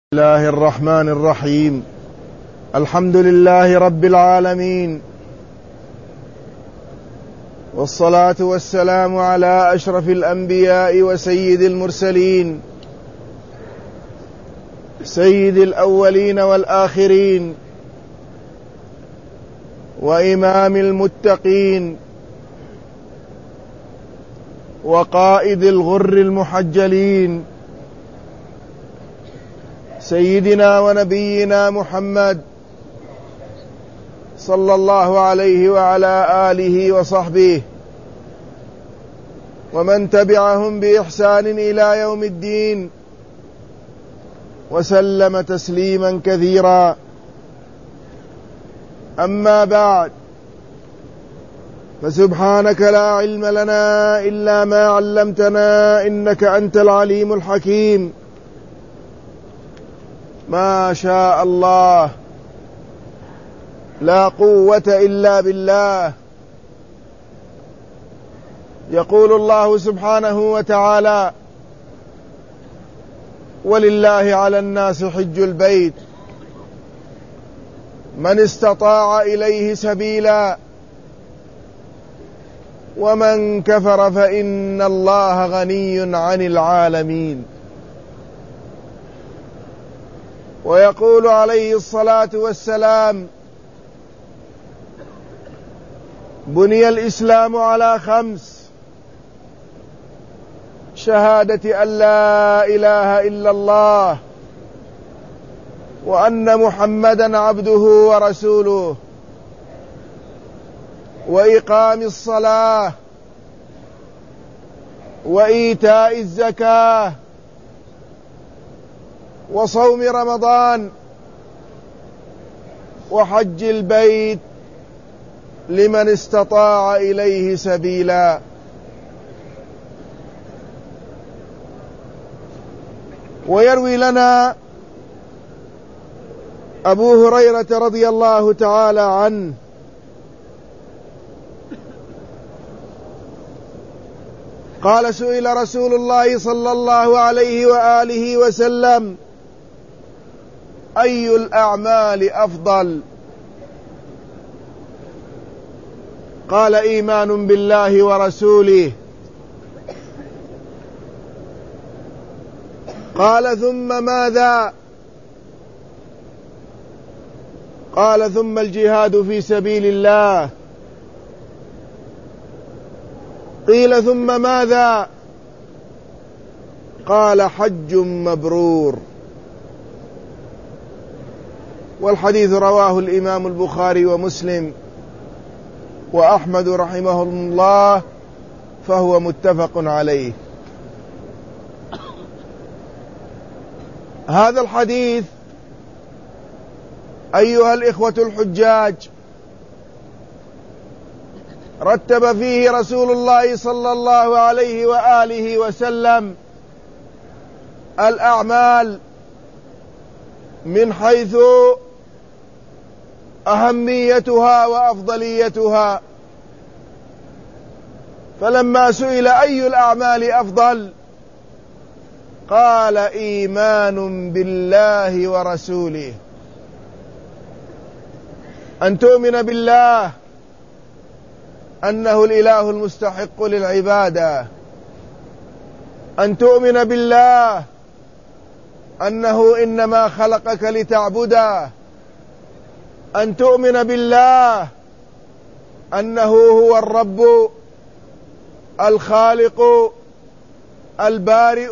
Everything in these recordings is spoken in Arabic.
بسم الله الرحمن الرحيم. الحمد لله رب العالمين، والصلاة والسلام على أشرف الأنبياء وسيد المرسلين، سيد الأولين والآخرين، وإمام المتقين، وقائد الغر المحجلين، سيدنا ونبينا محمد صلى الله عليه وعلى آله وصحبه ومن تبعهم بإحسان إلى يوم الدين، وسلم تسليما كثيرا. أما بعد، فسبحانك لا علم لنا إلا ما علمتنا إنك أنت العليم الحكيم. ما شاء الله، لا قوة إلا بالله. يقول الله سبحانه وتعالى: ولله على الناس حج البيت من استطاع إليه سبيلا ومن كفر فإن الله غني عن العالمين. ويقول عليه الصلاة والسلام: بني الإسلام على 5: شهادة أن لا إله إلا الله وأن محمدا عبده ورسوله، وإقام الصلاة، وإيتاء الزكاة، وصوم رمضان، وحج البيت لمن استطاع إليه سبيلا. ويروي لنا أبو هريرة رضي الله تعالى عنه قال: سئل رسول الله صلى الله عليه وآله وسلم: أي الأعمال أفضل؟ قال: إيمان بالله ورسوله. قال: ثم ماذا؟ قال: ثم الجهاد في سبيل الله. قيل: ثم ماذا؟ قال: حج مبرور. والحديث رواه الإمام البخاري ومسلم وأحمد رحمه الله، فهو متفق عليه. هذا الحديث أيها الإخوة الحجاج رتب فيه رسول الله صلى الله عليه وآله وسلم الأعمال من حيث أهميتها وأفضليتها. فلما سئل أي الأعمال أفضل قال: إيمان بالله ورسوله. أن تؤمن بالله أنه الإله المستحق للعبادة، أن تؤمن بالله أنه إنما خلقك لتعبده، أن تؤمن بالله أنه هو الرب الخالق البارئ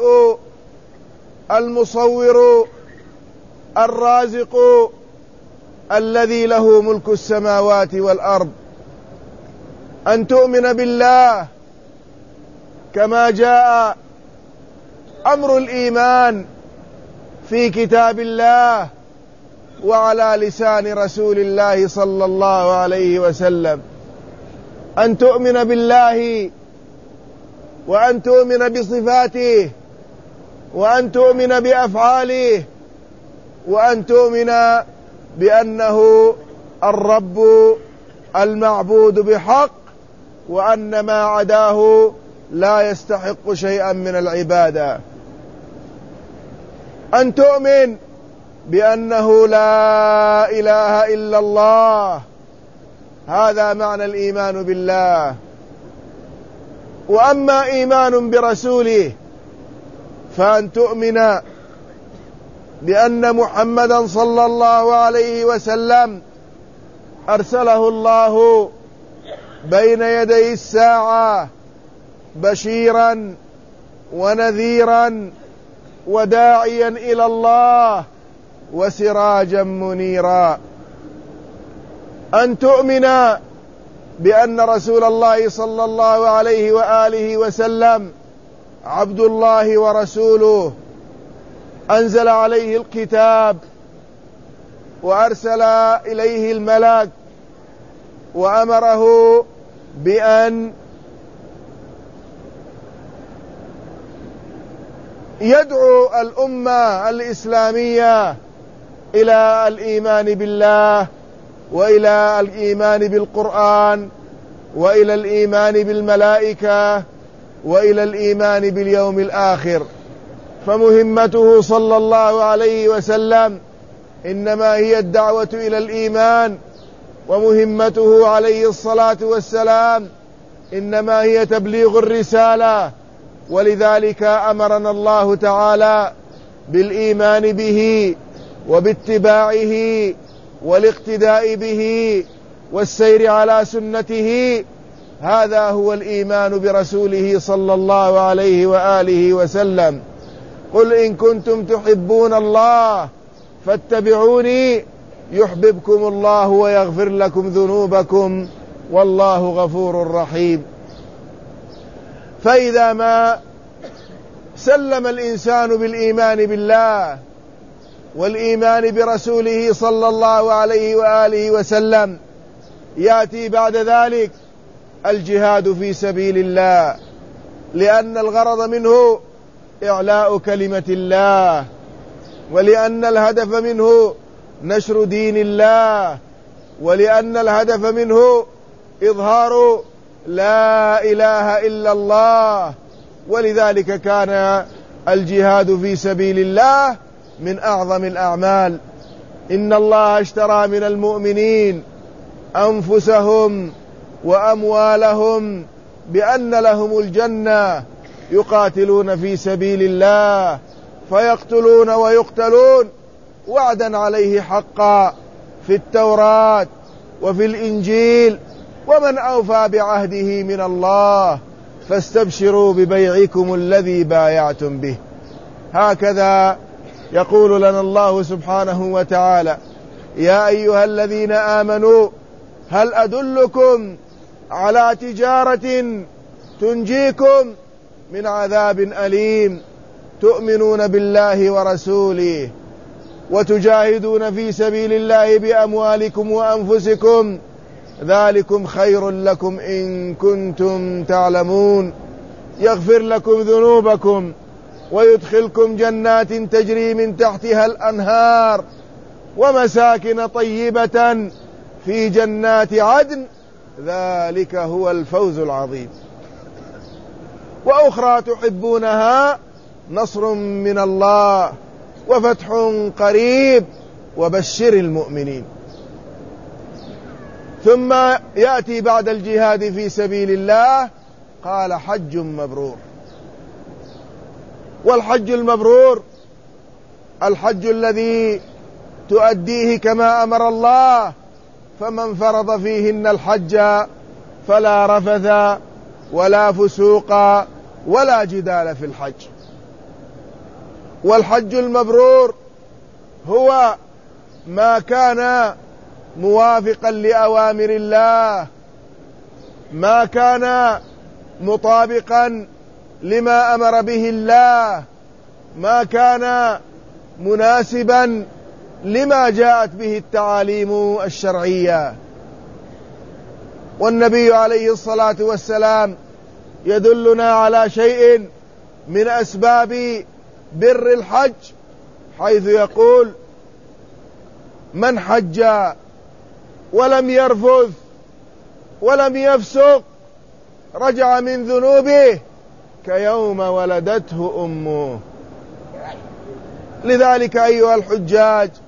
المصور الرازق الذي له ملك السماوات والأرض. أن تؤمن بالله كما جاء أمر الإيمان في كتاب الله وعلى لسان رسول الله صلى الله عليه وسلم. أن تؤمن بالله وأن تؤمن بصفاته وأن تؤمن بأفعاله وأن تؤمن بأنه الرب المعبود بحق، وأن ما عداه لا يستحق شيئا من العبادة. أن تؤمن بأنه لا إله إلا الله. هذا معنى الإيمان بالله. وأما إيمان برسوله فأن تؤمن بأن محمدا صلى الله عليه وسلم أرسله الله بين يدي الساعة بشيرا ونذيرا وداعيا إلى الله وسراجا منيرا. أن تؤمن بأن رسول الله صلى الله عليه وآله وسلم عبد الله ورسوله، أنزل عليه الكتاب وأرسل إليه الملك وأمره بأن يدعو الأمة الإسلامية إلى الإيمان بالله وإلى الإيمان بالقرآن وإلى الإيمان بالملائكة وإلى الإيمان باليوم الآخر. فمهمته صلى الله عليه وسلم إنما هي الدعوة إلى الإيمان، ومهمته عليه الصلاة والسلام إنما هي تبليغ الرسالة. ولذلك أمرنا الله تعالى بالإيمان به وباتباعه والاقتداء به والسير على سنته. هذا هو الإيمان برسوله صلى الله عليه وآله وسلم. قل إن كنتم تحبون الله فاتبعوني يحببكم الله ويغفر لكم ذنوبكم والله غفور رحيم. فإذا ما سلم الإنسان بالإيمان بالله والإيمان برسوله صلى الله عليه وآله وسلم، يأتي بعد ذلك الجهاد في سبيل الله، لأن الغرض منه إعلاء كلمة الله، ولأن الهدف منه نشر دين الله، ولأن الهدف منه إظهار لا إله إلا الله. ولذلك كان الجهاد في سبيل الله من أعظم الأعمال. إن الله اشترى من المؤمنين أنفسهم وأموالهم بأن لهم الجنة يقاتلون في سبيل الله فيقتلون ويقتلون وعدا عليه حقا في التوراة وفي الإنجيل، ومن أوفى بعهده من الله فاستبشروا ببيعكم الذي بايعتم به. هكذا يقول لنا الله سبحانه وتعالى: يا أيها الذين آمنوا هل أدلكم على تجارة تنجيكم من عذاب أليم تؤمنون بالله ورسوله وتجاهدون في سبيل الله بأموالكم وأنفسكم ذلكم خير لكم إن كنتم تعلمون، يغفر لكم ذنوبكم ويدخلكم جنات تجري من تحتها الأنهار ومساكن طيبة في جنات عدن ذلك هو الفوز العظيم. وأخرى تحبونها نصر من الله وفتح قريب وبشر المؤمنين. ثم يأتي بعد الجهاد في سبيل الله قال: حج مبرور. والحج المبرور الحج الذي تؤديه كما أمر الله، فمن فرض فيهن الحج فلا رفث ولا فسوق ولا جدال في الحج. والحج المبرور هو ما كان موافقا لأوامر الله، ما كان مطابقا لما أمر به الله، ما كان مناسبا لما جاءت به التعاليم الشرعية. والنبي عليه الصلاة والسلام يدلنا على شيء من أسباب بر الحج، حيث يقول: من حج ولم يرفث ولم يفسق رجع من ذنوبه كيوم ولدته أمه. لذلك أيها الحجاج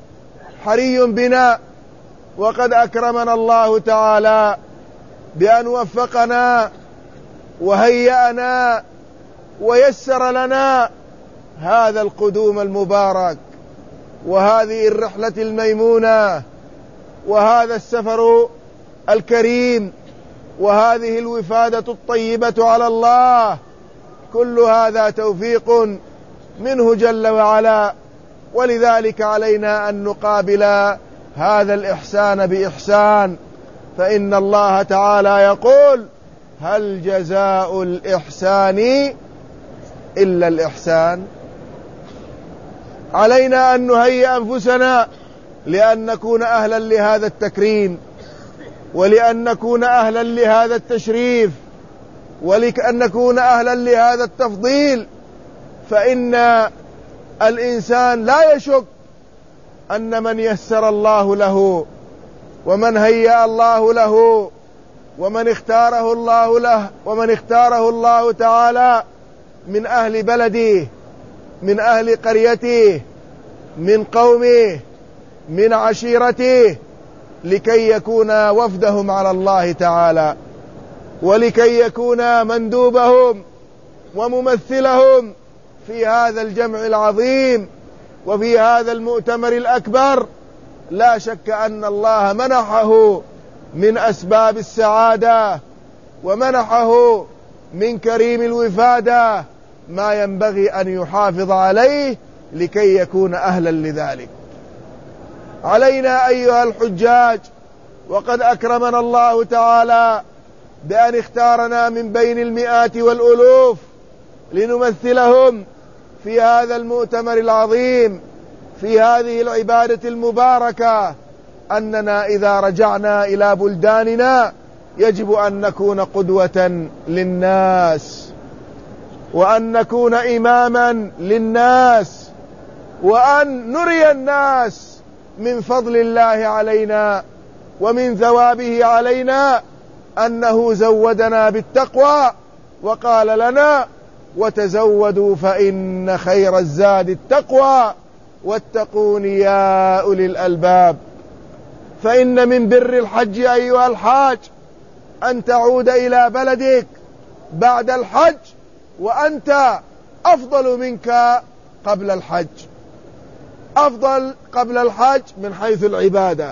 حري بنا، وقد أكرمنا الله تعالى بأن وفقنا وهيأنا ويسر لنا هذا القدوم المبارك وهذه الرحلة الميمونة وهذا السفر الكريم وهذه الوفادة الطيبة على الله. كل هذا توفيق منه جل وعلا، ولذلك علينا أن نقابل هذا الإحسان بإحسان، فإن الله تعالى يقول: هل جزاء الإحسان إلا الإحسان؟ علينا أن نهيئ أنفسنا لأن نكون أهلا لهذا التكريم، ولأن نكون أهلا لهذا التشريف، ولأن نكون أهلا لهذا التفضيل. فإن الإنسان لا يشك أن من يسر الله له ومن هيأ الله له ومن اختاره الله له ومن اختاره الله تعالى من أهل بلده، من أهل قريته، من قومه، من عشيرته، لكي يكون وفدهم على الله تعالى، ولكي يكون مندوبهم وممثلهم في هذا الجمع العظيم وفي هذا المؤتمر الأكبر. لا شك أن الله منحه من أسباب السعادة ومنحه من كريم الوفادة ما ينبغي أن يحافظ عليه لكي يكون أهلا لذلك. علينا أيها الحجاج، وقد أكرمنا الله تعالى بأن اختارنا من بين المئات والألوف لنمثلهم في هذا المؤتمر العظيم، في هذه العبادة المباركة، أننا إذا رجعنا إلى بلداننا يجب أن نكون قدوة للناس، وأن نكون إماما للناس، وأن نري الناس من فضل الله علينا ومن ثوابه علينا أنه زودنا بالتقوى وقال لنا: وتزودوا فإن خير الزاد التقوى واتقون يا أولي الألباب. فإن من بر الحج أيها الحاج أن تعود إلى بلدك بعد الحج وأنت أفضل منك قبل الحج، أفضل قبل الحج من حيث العبادة،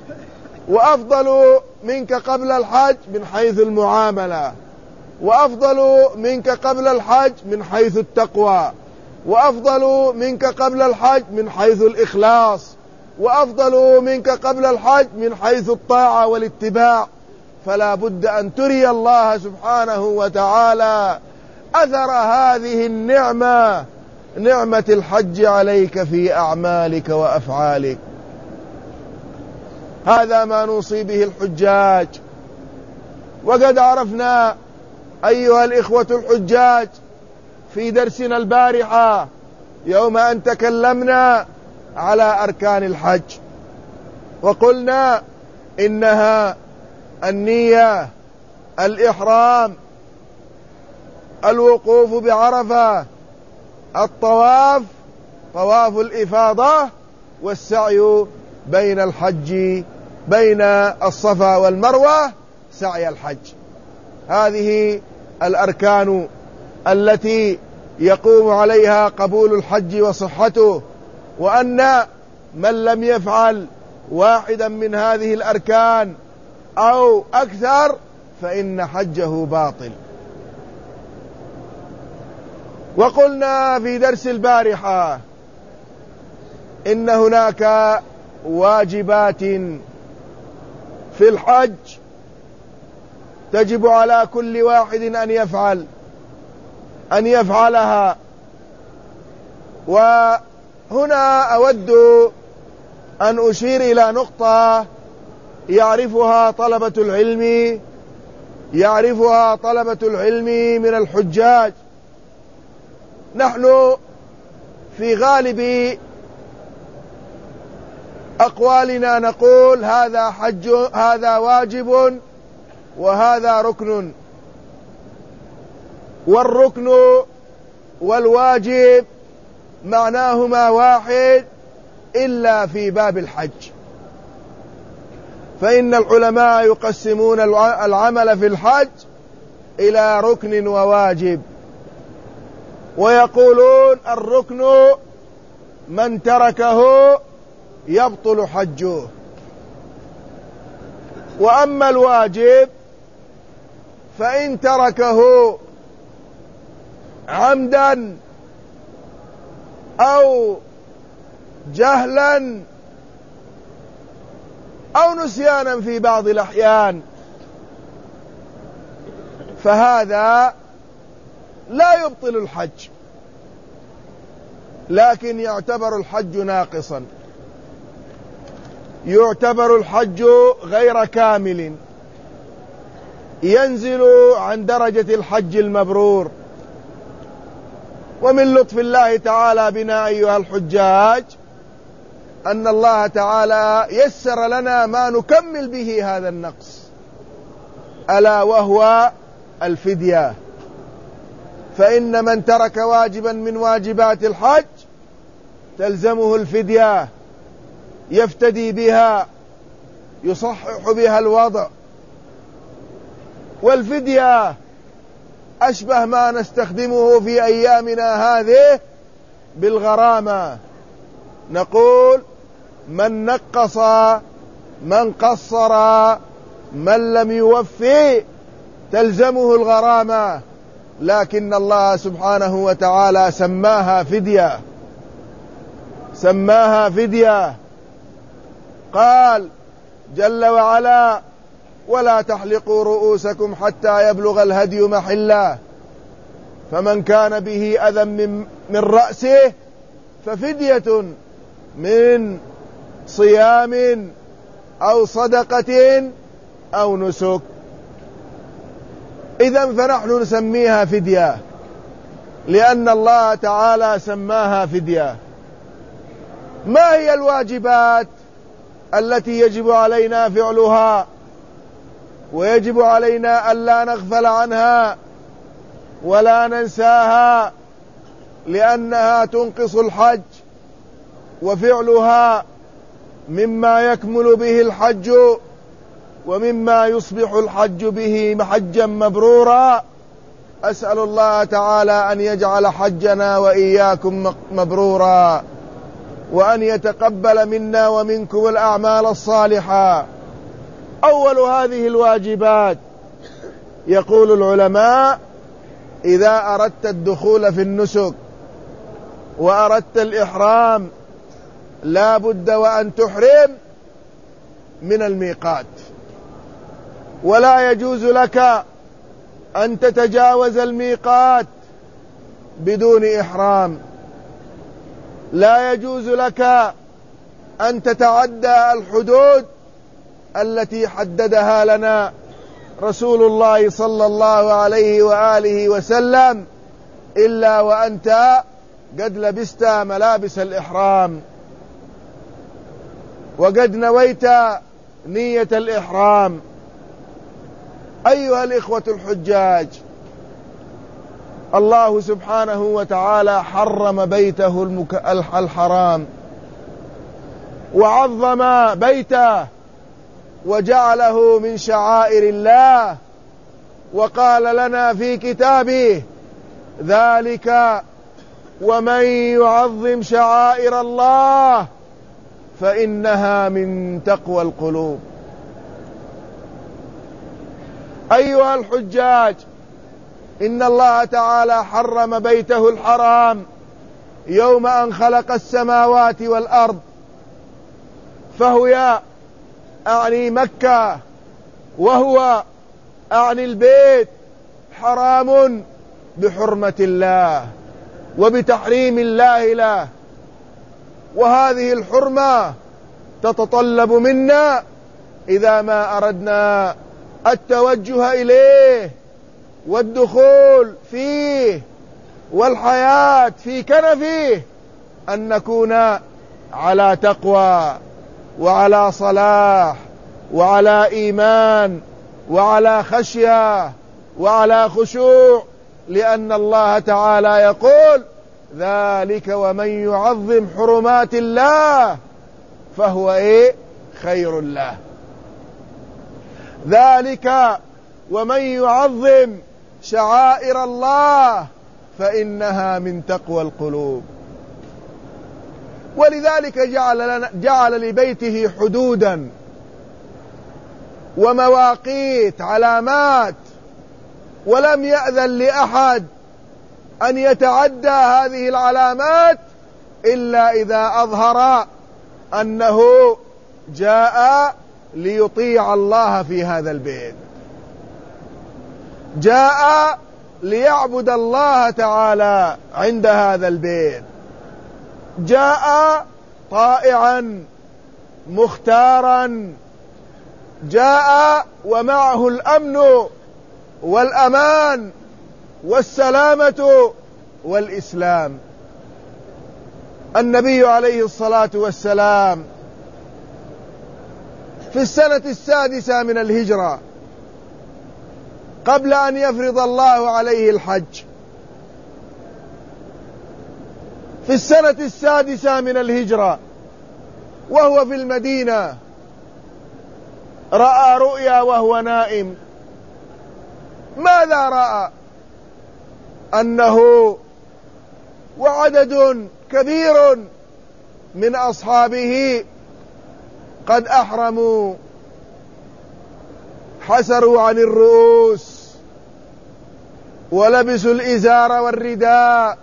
وأفضل منك قبل الحج من حيث المعاملة، وأفضل منك قبل الحج من حيث التقوى، وأفضل منك قبل الحج من حيث الإخلاص، وأفضل منك قبل الحج من حيث الطاعة والاتباع. فلا بد أن تري الله سبحانه وتعالى أثر هذه النعمة، نعمة الحج عليك في أعمالك وأفعالك. هذا ما نوصي به الحجاج. وقد عرفنا أيها الإخوة الحجاج في درسنا البارحة يوم أن تكلمنا على أركان الحج، وقلنا إنها النية، الإحرام، الوقوف بعرفة، الطواف طواف الإفاضة، والسعي بين الحج بين الصفا والمروة سعي الحج. هذه الأركان التي يقوم عليها قبول الحج وصحته، وأن من لم يفعل واحدا من هذه الأركان أو أكثر فإن حجه باطل. وقلنا في درس البارحة إن هناك واجبات في الحج تجب على كل واحد أن يفعلها. وهنا أود أن أشير إلى نقطة يعرفها طلبة العلم من الحجاج. نحن في غالب أقوالنا نقول هذا حج، هذا واجب، وهذا ركن. والركن والواجب معناهما واحد، إلا في باب الحج، فإن العلماء يقسمون العمل في الحج إلى ركن وواجب، ويقولون الركن من تركه يبطل حجه، وأما الواجب فإن تركه عمدا أو جهلا أو نسيانا في بعض الأحيان فهذا لا يبطل الحج، لكن يعتبر الحج ناقصا، يعتبر الحج غير كامل، ينزل عن درجة الحج المبرور. ومن لطف الله تعالى بنا أيها الحجاج أن الله تعالى يسر لنا ما نكمل به هذا النقص، ألا وهو الفدية. فإن من ترك واجبا من واجبات الحج تلزمه الفدية، يفتدي بها، يصحح بها الوضع. والفدية أشبه ما نستخدمه في أيامنا هذه بالغرامة، نقول من نقص، من قصر، من لم يوفي تلزمه الغرامة، لكن الله سبحانه وتعالى سماها فدية، سماها فدية. قال جل وعلا: ولا تحلقوا رؤوسكم حتى يبلغ الهدي محله، فمن كان به أذى من رأسه ففدية من صيام أو صدقة أو نسك. إذن فنحن نسميها فدية لأن الله تعالى سماها فدية. ما هي الواجبات التي يجب علينا فعلها ويجب علينا ألا نغفل عنها ولا ننساها، لأنها تنقص الحج، وفعلها مما يكمل به الحج ومما يصبح الحج به حجا مبرورا. أسأل الله تعالى أن يجعل حجنا وإياكم مبرورا، وأن يتقبل منا ومنكم الأعمال الصالحة. أول هذه الواجبات يقول العلماء: إذا أردت الدخول في النسك وأردت الإحرام لا بد وأن تحرم من الميقات، ولا يجوز لك أن تتجاوز الميقات بدون إحرام، لا يجوز لك أن تتعدى الحدود التي حددها لنا رسول الله صلى الله عليه وآله وسلم إلا وأنت قد لبست ملابس الإحرام وقد نويت نية الإحرام. أيها الإخوة الحجاج، الله سبحانه وتعالى حرم بيته الحرام وعظم بيته وجعله من شعائر الله، وقال لنا في كتابه: ذلك ومن يعظم شعائر الله فإنها من تقوى القلوب. أيها الحجاج، إن الله تعالى حرم بيته الحرام يوم أن خلق السماوات والأرض، فهو أعني مكة، وهو أعني البيت، حرام بحرمة الله وبتحريم الله له. وهذه الحرمة تتطلب منا إذا ما أردنا التوجه إليه والدخول فيه والحياة في كنفه أن نكون على تقوى وعلى صلاح وعلى إيمان وعلى خشية وعلى خشوع، لأن الله تعالى يقول: ذلك ومن يعظم حرمات الله فهو خير له. ذلك ومن يعظم شعائر الله فإنها من تقوى القلوب. ولذلك جعل لبيته حدودا ومواقيت، علامات، ولم يأذن لأحد أن يتعدى هذه العلامات إلا إذا أظهر أنه جاء ليطيع الله في هذا البيت، جاء ليعبد الله تعالى عند هذا البيت، جاء طائعا مختارا، جاء ومعه الأمن والأمان والسلامة والإسلام. النبي عليه الصلاة والسلام في السنة 6 من الهجرة قبل أن يفرض الله عليه الحج، في السنة 6 من الهجرة وهو في المدينة رأى رؤيا وهو نائم. ماذا رأى؟ أنه وعدد كبير من أصحابه قد أحرموا، حسروا عن الرؤوس ولبسوا الإزار والرداء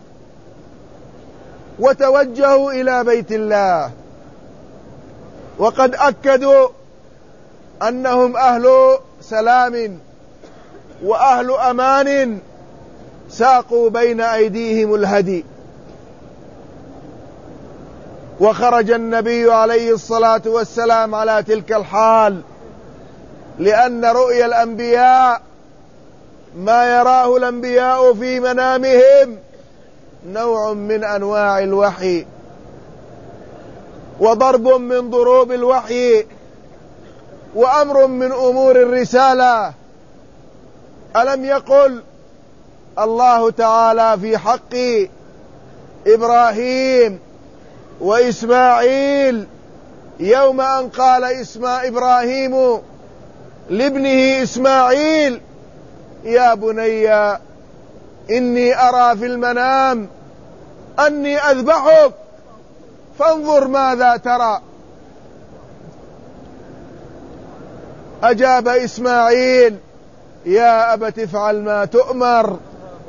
وتوجهوا إلى بيت الله، وقد أكدوا أنهم أهل سلام وأهل أمان، ساقوا بين أيديهم الهدي. وخرج النبي عليه الصلاة والسلام على تلك الحال، لأن رؤيا الأنبياء ما يراه الأنبياء في منامهم نوع من أنواع الوحي وضرب من ضروب الوحي وأمر من أمور الرسالة. ألم يقل الله تعالى في حق إبراهيم وإسماعيل يوم أن قال إبراهيم لابنه إسماعيل يا بني إني أرى في المنام أني أذبحك فانظر ماذا ترى؟ أجاب إسماعيل يا أبت افعل ما تؤمر،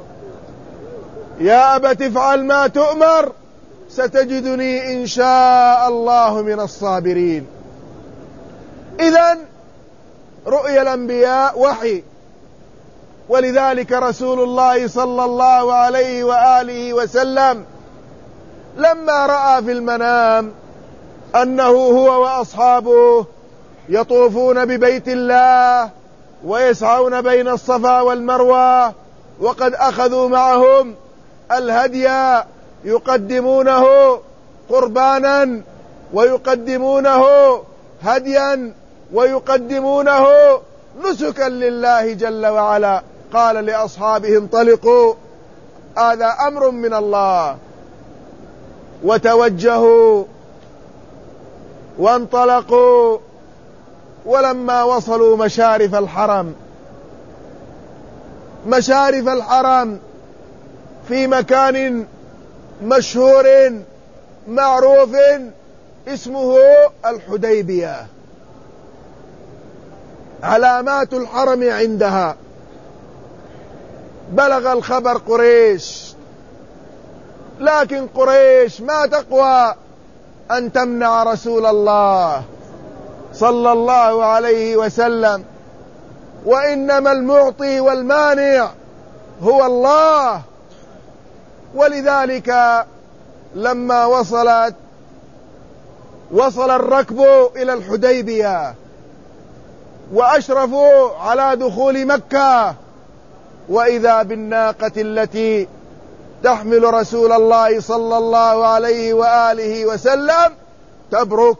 يا أبت افعل ما تؤمر ستجدني إن شاء الله من الصابرين. إذن رؤيا الأنبياء وحي، ولذلك رسول الله صلى الله عليه وآله وسلم لما رأى في المنام أنه هو وأصحابه يطوفون ببيت الله ويسعون بين الصفا والمروة، وقد أخذوا معهم الهدي يقدمونه قربانا ويقدمونه هديا ويقدمونه نسكا لله جل وعلا، قال لأصحابه انطلقوا، هذا أمر من الله. وتوجهوا وانطلقوا، ولما وصلوا مشارف الحرم في مكان مشهور معروف اسمه الحديبية، علامات الحرم عندها. بلغ الخبر قريش، لكن قريش ما تقوى أن تمنع رسول الله صلى الله عليه وسلم، وإنما المعطي والمانع هو الله. ولذلك لما وصل الركب إلى الحديبية وأشرفوا على دخول مكة، وإذا بالناقة التي تحمل رسول الله صلى الله عليه وآله وسلم تبرك،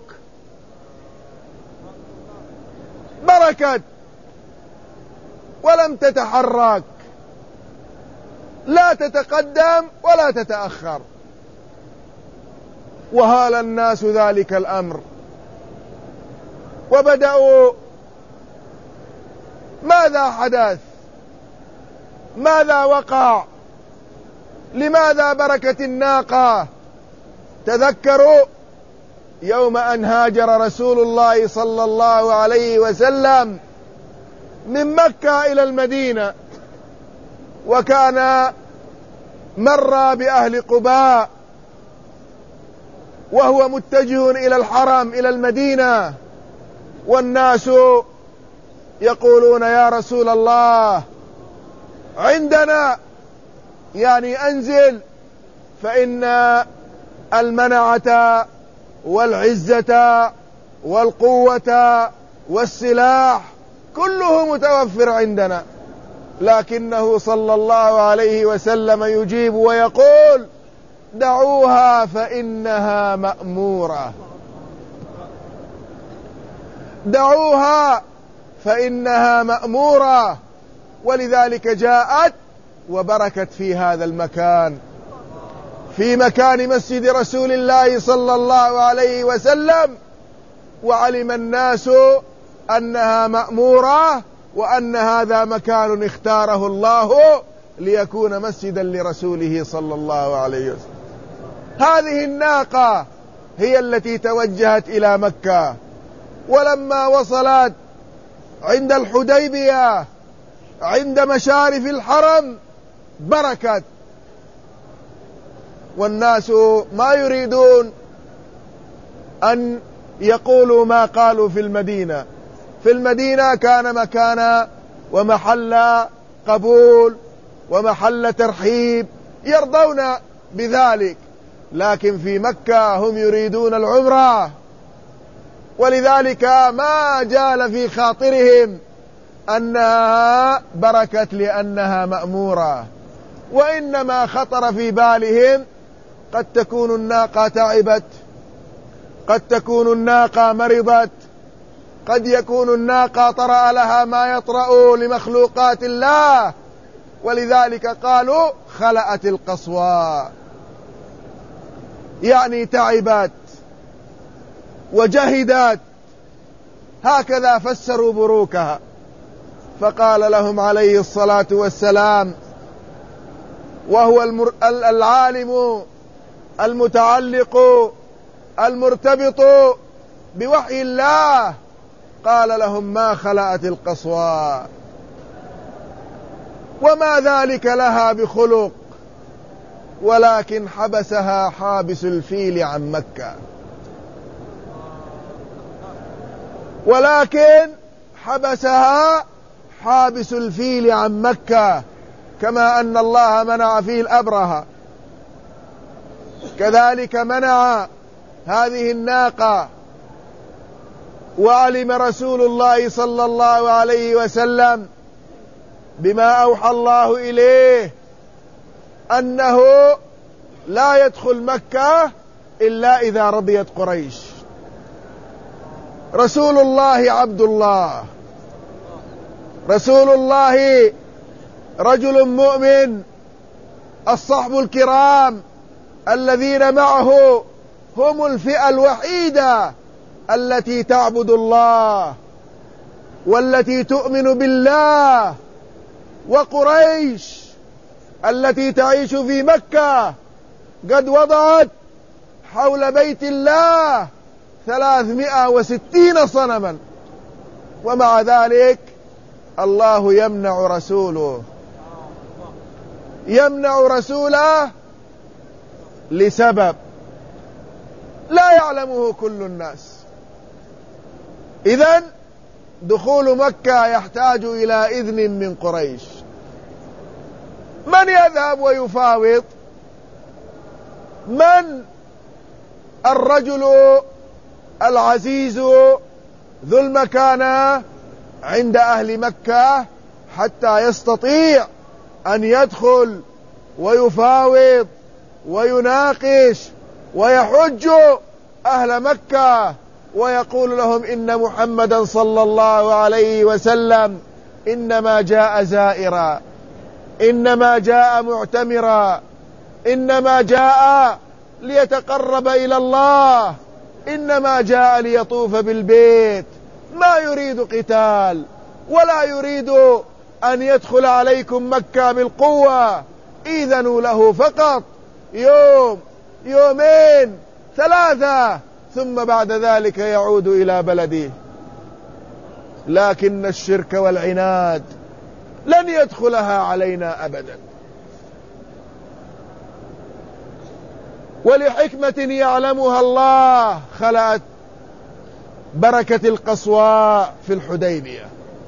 بركت ولم تتحرك، لا تتقدم ولا تتأخر. وهال الناس ذلك الأمر وبدأوا: ماذا حدث؟ ماذا وقع؟ لماذا بركت الناقة؟ تذكروا يوم أن هاجر رسول الله صلى الله عليه وسلم من مكة إلى المدينة، وكان مر بأهل قباء وهو متجه إلى الحرم إلى المدينة، والناس يقولون: يا رسول الله عندنا، يعني أنزل، فإن المنعة والعزة والقوة والسلاح كله متوفر عندنا. لكنه صلى الله عليه وسلم يجيب ويقول: دعوها فإنها مأمورة، دعوها فإنها مأمورة. ولذلك جاءت وبركت في هذا المكان، في مكان مسجد رسول الله صلى الله عليه وسلم، وعلم الناس أنها مأمورة، وأن هذا مكان اختاره الله ليكون مسجدا لرسوله صلى الله عليه وسلم. هذه الناقة هي التي توجهت إلى مكة، ولما وصلت عند الحديبية عند مشارف الحرم بركت، والناس ما يريدون أن يقولوا ما قالوا في المدينة. في المدينة كان مكان ومحل قبول ومحل ترحيب، يرضون بذلك، لكن في مكة هم يريدون العمرة، ولذلك ما جال في خاطرهم أنها بركت لأنها مأمورة، وإنما خطر في بالهم: قد تكون الناقة تعبت، قد تكون الناقة مرضت، قد يكون الناقة طرأ لها ما يطرأ لمخلوقات الله، ولذلك قالوا: خلأت القصوى، يعني تعبت وجهدت، هكذا فسروا بروكها. فقال لهم عليه الصلاة والسلام، وهو العالم المتعلق المرتبط بوحي الله، قال لهم: ما خلأت القصوى، وما ذلك لها بخلق، ولكن حبسها حابس الفيل عن مكة، ولكن حبسها حابس الفيل عن مكة، كما أن الله منع فيه الأبرهة، كذلك منع هذه الناقة. وعلم رسول الله صلى الله عليه وسلم بما أوحى الله إليه أنه لا يدخل مكة إلا إذا رضيت قريش. رسول الله عبد الله، رسول الله رجل مؤمن، الصحب الكرام الذين معه هم الفئة الوحيدة التي تعبد الله والتي تؤمن بالله، وقريش التي تعيش في مكة قد وضعت حول بيت الله 360 صنما، ومع ذلك الله يمنع رسوله، يمنع رسوله لسبب لا يعلمه كل الناس. إذن دخول مكة يحتاج إلى إذن من قريش. من يذهب ويفاوض؟ من الرجل العزيز ذو المكانة عند أهل مكة حتى يستطيع أن يدخل ويفاوض ويناقش ويحج أهل مكة ويقول لهم إن محمدا صلى الله عليه وسلم إنما جاء زائرا، إنما جاء معتمرا، إنما جاء ليتقرب إلى الله، إنما جاء ليطوف بالبيت، ما يريد قتال ولا يريد أن يدخل عليكم مكة بالقوة. إذنوا له فقط يوم، يومين، 3، ثم بعد ذلك يعود إلى بلده. لكن الشرك والعناد لن يدخلها علينا أبدا، ولحكمة يعلمها الله خلأت بركة القصواء في الحديبية،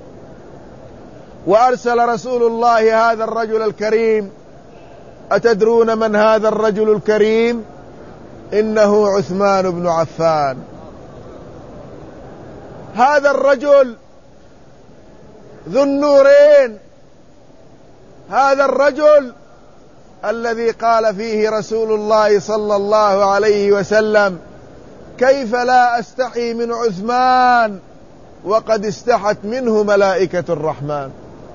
وأرسل رسول الله هذا الرجل الكريم. أتدرون من هذا الرجل الكريم؟ إنه عثمان بن عفان. هذا الرجل ذو النورين، هذا الرجل الذي قال فيه رسول الله صلى الله عليه وسلم: كيف لا أستحي من عثمان وقد استحت منه ملائكة الرحمن.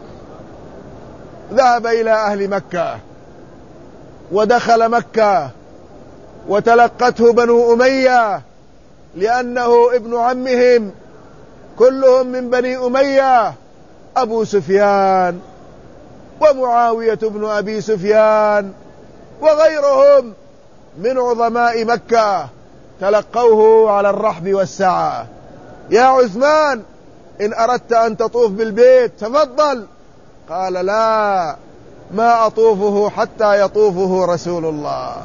ذهب إلى أهل مكة ودخل مكة وتلقته بنو أمية، لأنه ابن عمهم، كلهم من بني أمية، أبو سفيان ومعاوية بن أبي سفيان وغيرهم من عظماء مكة، تلقوه على الرحب والسعة: يا عثمان، إن أردت أن تطوف بالبيت تفضل. قال: لا، ما أطوفه حتى يطوفه رسول الله.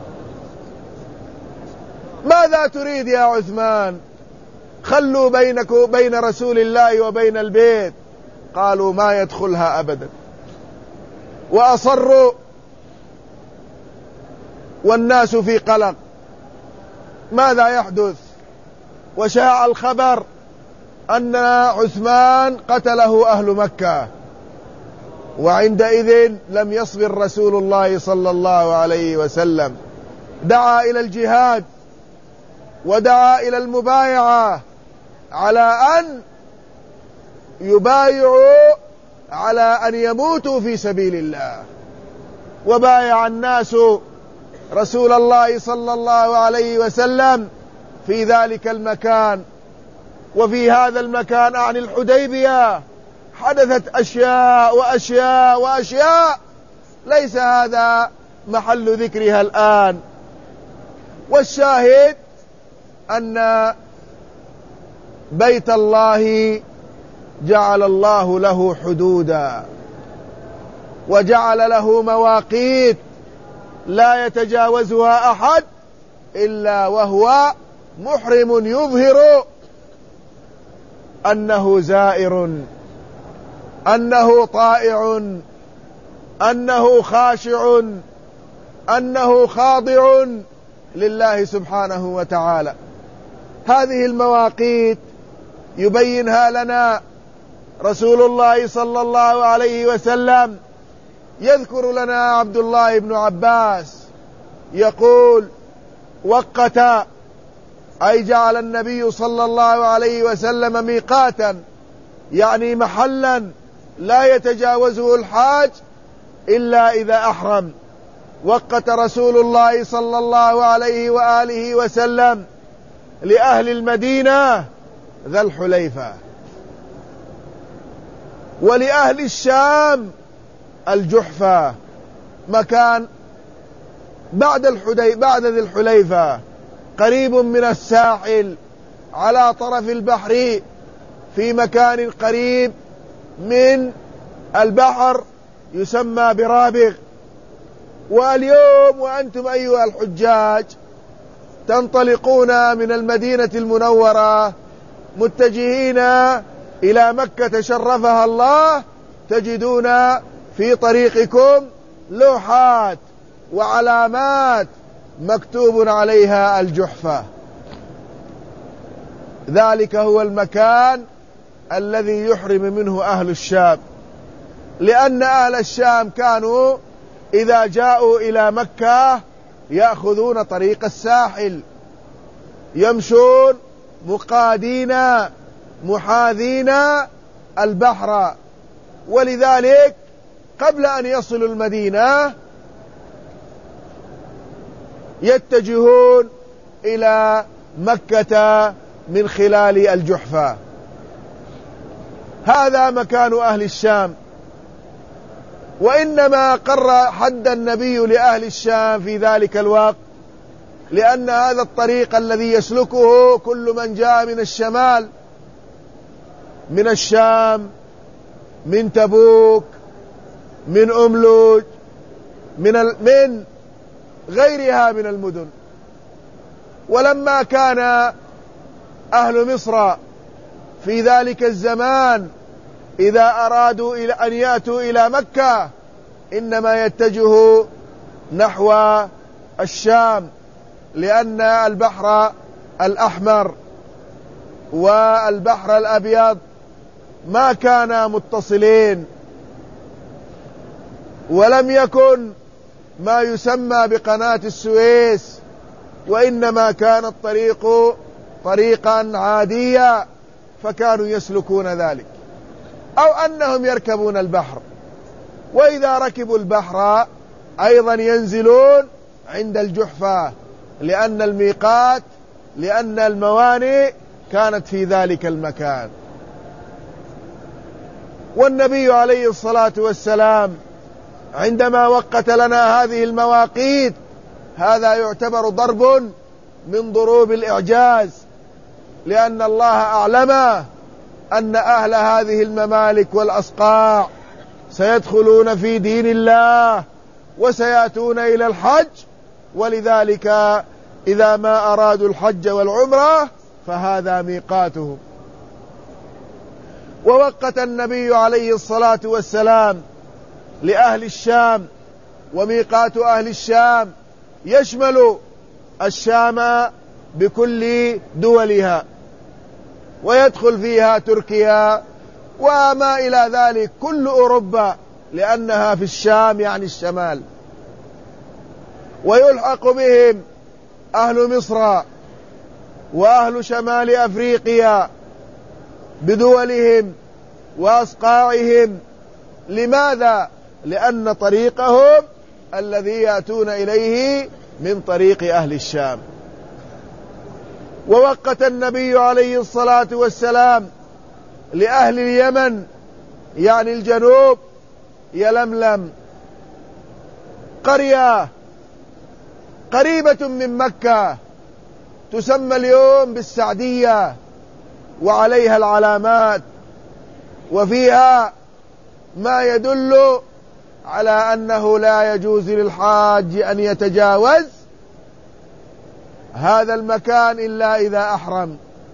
ماذا تريد يا عثمان؟ خلوا بينك وبين رسول الله وبين البيت. قالوا: ما يدخلها أبدا. وأصروا، والناس في قلق، ماذا يحدث؟ وشاع الخبر أن عثمان قتله أهل مكة، وعندئذ لم يصبر رسول الله صلى الله عليه وسلم، دعا إلى الجهاد ودعا إلى المبايعة على أن يبايعوا على أن يموتوا في سبيل الله. وبايع الناس رسول الله صلى الله عليه وسلم في ذلك المكان. وفي هذا المكان عن الحديبية حدثت أشياء وأشياء وأشياء ليس هذا محل ذكرها الآن. والشاهد أن بيت الله جعل الله له حدودا، وجعل له مواقيت لا يتجاوزها أحد إلا وهو محرم، يظهر أنه زائر، أنه طائع، أنه خاشع، أنه خاضع لله سبحانه وتعالى. هذه المواقيت يبينها لنا رسول الله صلى الله عليه وسلم. يذكر لنا عبد الله بن عباس يقول: وقت، أي جعل النبي صلى الله عليه وسلم ميقاتا، يعني محلا لا يتجاوزه الحاج إلا إذا أحرم. وقت رسول الله صلى الله عليه وآله وسلم لأهل المدينة ذا الحليفة، ولأهل الشام الجحفة، مكان بعد ذي الحليفة، قريب من الساحل على طرف البحر، في مكان قريب من البحر يسمى برابغ. واليوم وأنتم أيها الحجاج تنطلقون من المدينة المنورة متجهين إلى مكة شرفها الله، تجدون في طريقكم لوحات وعلامات مكتوب عليها الجحفة. ذلك هو المكان الذي يحرم منه أهل الشام، لأن أهل الشام كانوا إذا جاءوا إلى مكة يأخذون طريق الساحل، يمشون مقادين محاذين البحر. ولذلك قبل أن يصلوا المدينة يتجهون إلى مكة من خلال الجحفة. هذا مكان أهل الشام. وإنما قرر حد النبي لأهل الشام في ذلك الوقت لأن هذا الطريق الذي يسلكه كل من جاء من الشمال، من الشام، من تبوك، من أملوج، من غيرها من المدن. ولما كان أهل مصر في ذلك الزمان إذا أرادوا أن يأتوا إلى مكة إنما يتجهوا نحو الشام، لأن البحر الأحمر والبحر الأبيض ما كانا متصلين، ولم يكن ما يسمى بقناة السويس، وإنما كان الطريق طريقا عاديا فكانوا يسلكون ذلك، أو أنهم يركبون البحر. وإذا ركبوا البحر أيضا ينزلون عند الجحفة لأن الميقات، لأن الموانئ كانت في ذلك المكان. والنبي عليه الصلاة والسلام عندما وقت لنا هذه المواقيت هذا يعتبر ضرب من ضروب الإعجاز، لأن الله أعلم أن أهل هذه الممالك والأصقاع سيدخلون في دين الله وسيأتون إلى الحج، ولذلك إذا ما أرادوا الحج والعمرة فهذا ميقاتهم. ووقت النبي عليه الصلاة والسلام لأهل الشام، وميقات أهل الشام يشمل الشام بكل دولها، ويدخل فيها تركيا وما إلى ذلك كل أوروبا، لأنها في الشام يعني الشمال. ويلحق بهم أهل مصر وأهل شمال أفريقيا بدولهم وأصقاعهم. لماذا؟ لأن طريقهم الذي يأتون إليه من طريق أهل الشام. ووقت النبي عليه الصلاة والسلام لأهل اليمن يعني الجنوب يلملم، قرية قريبة من مكة تسمى اليوم بالسعدية، وعليها العلامات، وفيها ما يدل على أنه لا يجوز للحاج أن يتجاوز هذا المكان إلا إذا أحرم.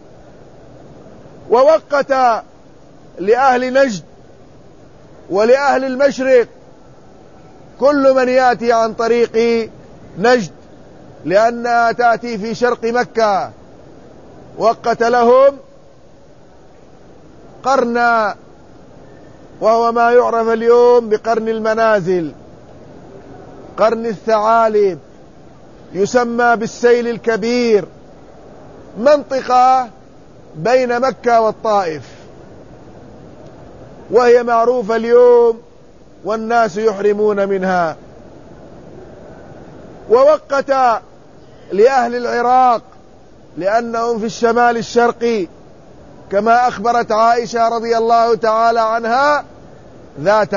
ووقت لأهل نجد ولأهل المشرق كل من يأتي عن طريق نجد لأنها تأتي في شرق مكة، وقت لهم قرنا، وهو ما يعرف اليوم بقرن المنازل، قرن الثعالب، يسمى بالسيل الكبير، منطقة بين مكة والطائف، وهي معروفة اليوم والناس يحرمون منها. ووقت لأهل العراق لأنهم في الشمال الشرقي، كما أخبرت عائشة رضي الله تعالى عنها ذات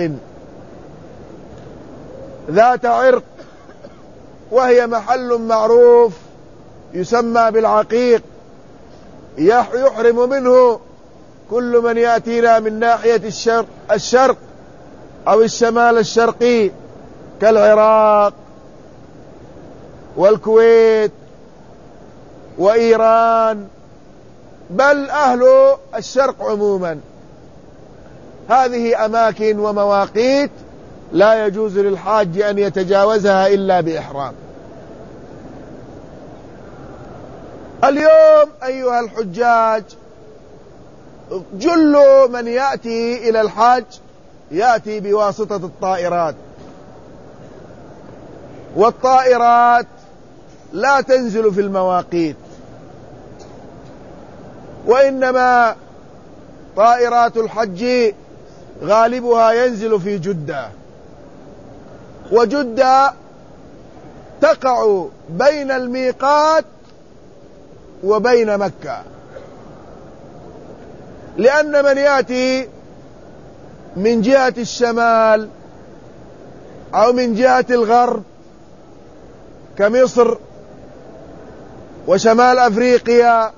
عرق، وهي محل معروف يسمى بالعقيق، يحرم منه كل من يأتينا من ناحية الشرق أو الشمال الشرقي كالعراق والكويت وإيران، بل أهل الشرق عموما. هذه أماكن ومواقيت لا يجوز للحاج أن يتجاوزها إلا بإحرام. اليوم أيها الحجاج جل من يأتي إلى الحج يأتي بواسطة الطائرات، والطائرات لا تنزل في المواقيت، وإنما طائرات الحج غالبها ينزل في جدة، وجدة تقع بين الميقات وبين مكة، لأن من يأتي من جهة الشمال أو من جهة الغرب كمصر وشمال أفريقيا،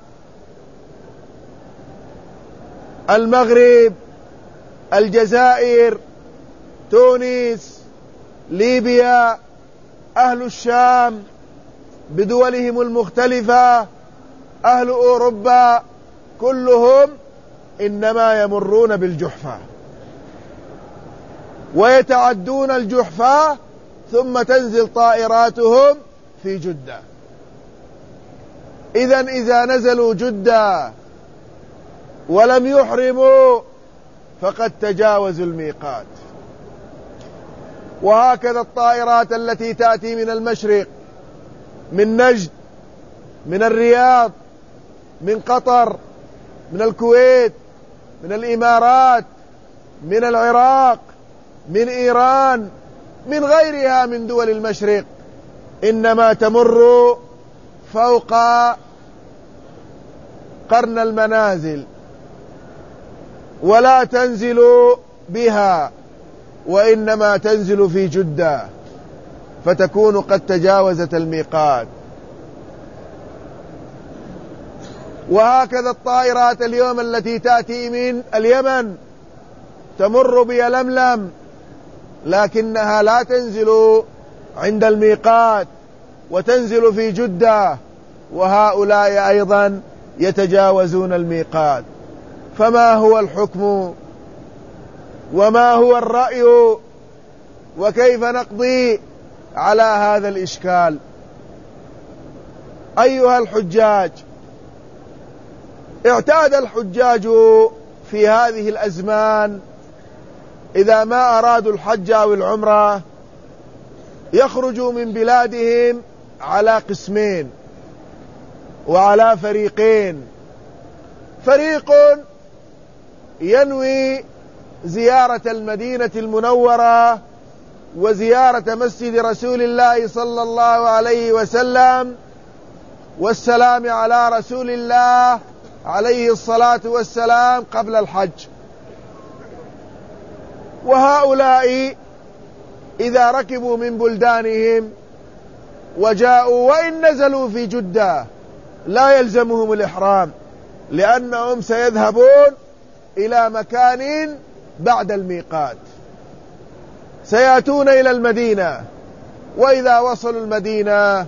المغرب، الجزائر، تونس، ليبيا، أهل الشام بدولهم المختلفة، أهل أوروبا، كلهم إنما يمرون بالجحفة ويتعدون الجحفة ثم تنزل طائراتهم في جدة. إذن إذا نزلوا جدة ولم يحرموا فقد تجاوزوا الميقات. وهكذا الطائرات التي تأتي من المشرق، من نجد، من الرياض، من قطر، من الكويت، من الإمارات، من العراق، من إيران، من غيرها من دول المشرق، إنما تمر فوق قرن المنازل ولا تنزل بها، وإنما تنزل في جدة فتكون قد تجاوزت الميقات. وهكذا الطائرات اليوم التي تأتي من اليمن تمر بيلملم، لكنها لا تنزل عند الميقات وتنزل في جدة، وهؤلاء أيضا يتجاوزون الميقات. فما هو الحكم وما هو الرأي وكيف نقضي على هذا الإشكال؟ أيها الحجاج، اعتاد الحجاج في هذه الأزمان إذا ما أرادوا الحج أو العمرة يخرجوا من بلادهم على قسمين وعلى فريقين. فريق ينوي زيارة المدينة المنورة وزيارة مسجد رسول الله صلى الله عليه وسلم والسلام على رسول الله عليه الصلاة والسلام قبل الحج. وهؤلاء إذا ركبوا من بلدانهم وجاءوا وإن نزلوا في جدة لا يلزمهم الإحرام، لأنهم سيذهبون إلى مكان بعد الميقات، سيأتون إلى المدينة، وإذا وصلوا المدينة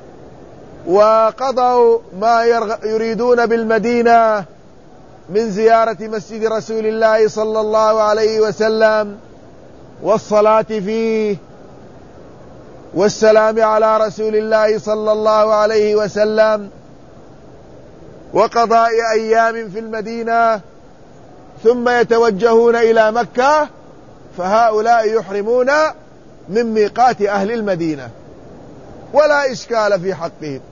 وقضوا ما يريدون بالمدينة من زيارة مسجد رسول الله صلى الله عليه وسلم والصلاة فيه والسلام على رسول الله صلى الله عليه وسلم وقضاء أيام في المدينة ثم يتوجهون إلى مكة، فهؤلاء يحرمون من ميقات أهل المدينة ولا إشكال في حقهم.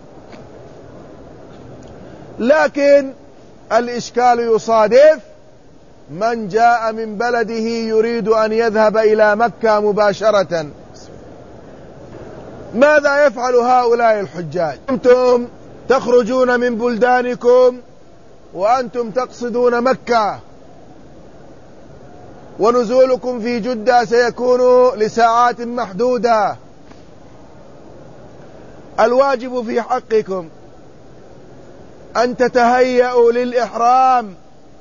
لكن الإشكال يصادف من جاء من بلده يريد أن يذهب إلى مكة مباشرة. ماذا يفعل هؤلاء الحجاج؟ أنتم تخرجون من بلدانكم وأنتم تقصدون مكة، ونزولكم في جدة سيكون لساعات محدودة. الواجب في حقكم أن تتهيئوا للإحرام